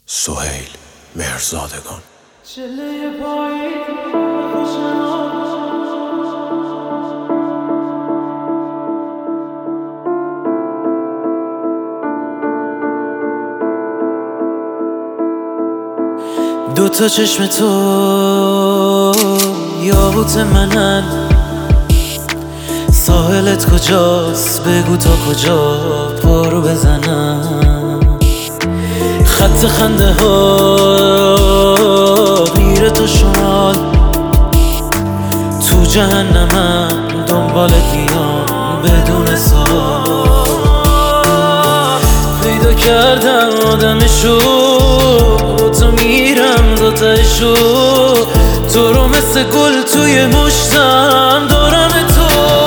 سهیل مهرزادگان. دوتا چشم تو یاقوت منن، ساحلت کجاست بگو تا کجا پارو بزنم. خط خنده ها میره تو شمال، تو جهنمم دنبالت میام بدون سوال. پیدا کردم آدمشو، تو میرم دو تایشو، تو رو مثل گل توی مشتم دارم تو.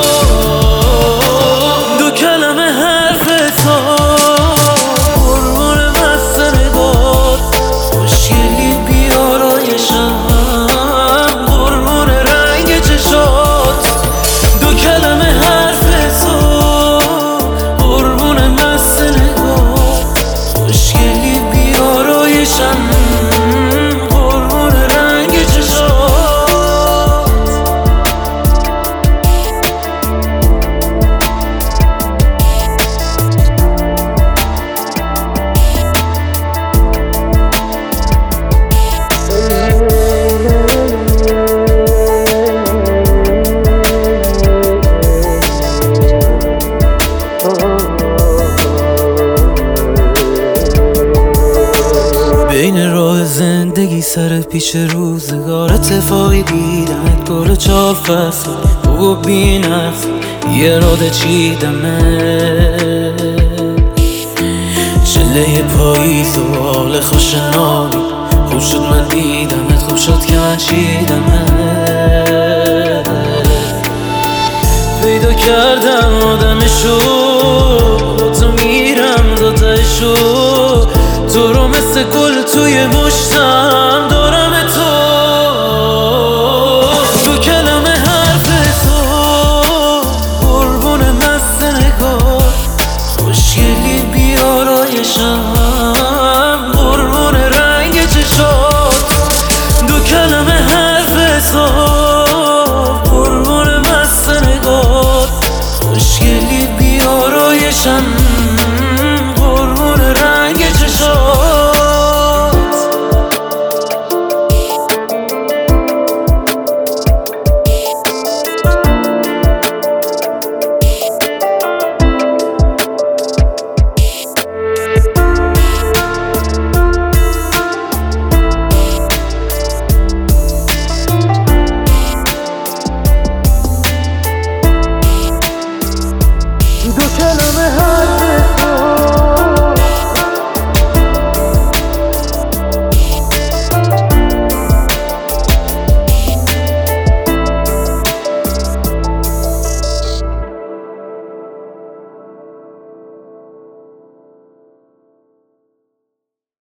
دو کلمه حرف تو قربون مست نگات، خوشگلی بیارایشم قربون رنگ چشات. دو کلمه حرف تو قربون مست نگات، خوشگلی بیارایشم قربون رنگ چشات. بین راه زندگی سر پیش روزگار اتفاقی دیدمت، گل 4 فصل و بی نفس یه راده چیدمه. چله پاییز و حال خوش نامی، خوب شد من دیدمت، خوب شد که من چیدمه. پیدا کردم آدمشو، تو میرم دو تایشو، تو رو مثل گل توی مشت